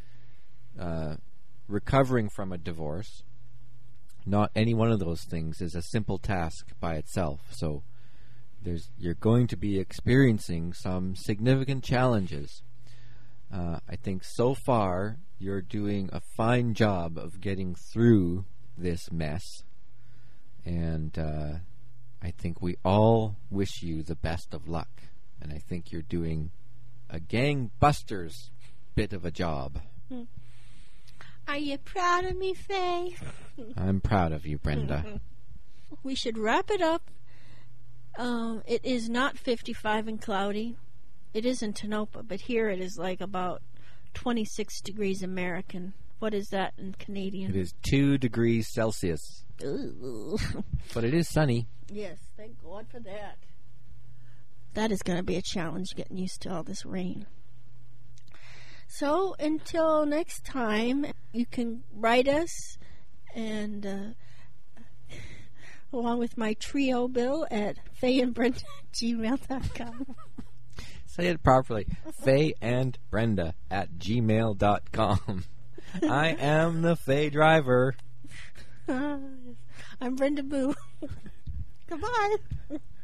[SPEAKER 2] recovering from a divorce, not any one of those things is a simple task by itself. So you're going to be experiencing some significant challenges. I think so far you're doing a fine job of getting through this mess, and I think we all wish you the best of luck, and I think you're doing a gangbusters bit of a job.
[SPEAKER 3] Are you proud of me, Faye?
[SPEAKER 2] I'm proud of you, Brenda.
[SPEAKER 3] We should wrap it up. It is not 55 and cloudy. It is in Tonopah, but here it is like about 26 degrees American. What is that in Canadian?
[SPEAKER 2] It is 2 degrees Celsius.
[SPEAKER 3] Ooh.
[SPEAKER 2] But it is sunny.
[SPEAKER 3] Yes, thank God for that. That is going to be a challenge, getting used to all this rain. So, until next time, you can write us and along with my trio bill at fayandbrenda@gmail.com.
[SPEAKER 2] Say it properly. Faye and Brenda @gmail.com. I am the Faye driver.
[SPEAKER 3] I'm Brenda Boo. Goodbye.